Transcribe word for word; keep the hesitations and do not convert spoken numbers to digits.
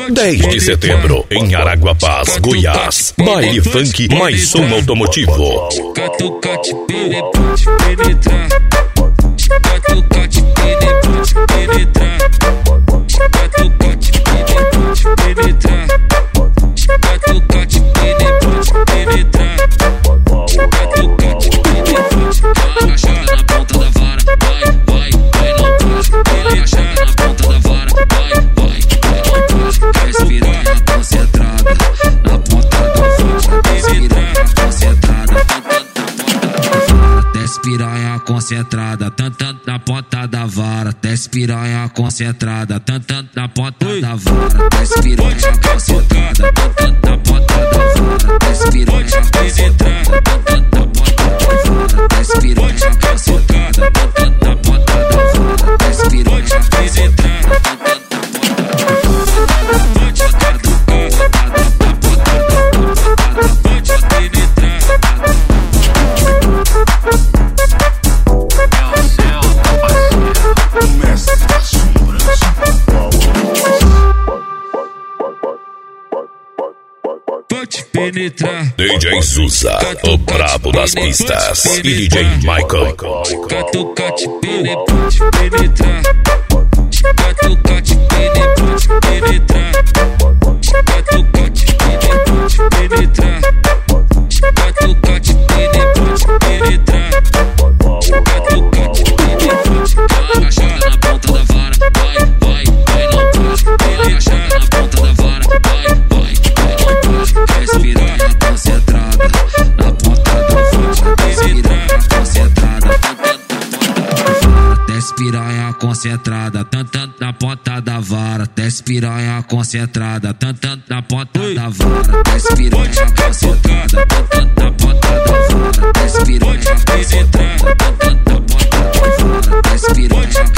dez de setembro, em Araguapaz, Goiás. Baile funk mais som automotivo. Catucate, penetrante, penetrar. Catucate, penetrante, penetrar. Catucate, penetrante, penetrar. Catucate, penetrante, penetrar. Catucate, penetrante. Agachada na ponta da vara, vai, vai, vai, não para. Agachada na ponta da vara, vai, vai, vai, não para. Respirar na concentrada, na ponta da vara. Respirar na concentrada, desce piranha concentrada, tantando na ponta da vara. Desce piranha concentrada, tantando na ponta da vara. Desce piranha concentrada, tantando na ponta da vara. Desce piranha concentrada, tantando na ponta da vara. Desce piranha concentrada, tantando na ponta da vara. Desce piranha concentrada, tantando penetrar. D J Souza, o brabo das pistas. E D J Michael. Catucate, penetrante, penetrar. Catucate, penetrante, penetrar. Catucate, penetrante, penetrar. Catucate, penetrante, penetrar. Catucate, penetrante. Agachada na ponta da vara, vai, vai, vai, não para. Agachada na ponta da vara, vai, vai, vai, não para. Respirar na concentrada, na ponta da vara. Respirar na concentrada, desce piranha concentrada, tantando na ponta da vara. Desce piranha concentrada, tantando na ponta da vara. Desce piranha concentrada, tantando na ponta da vara. Desce piranha concentrada, tantando na ponta da vara. Desce piranha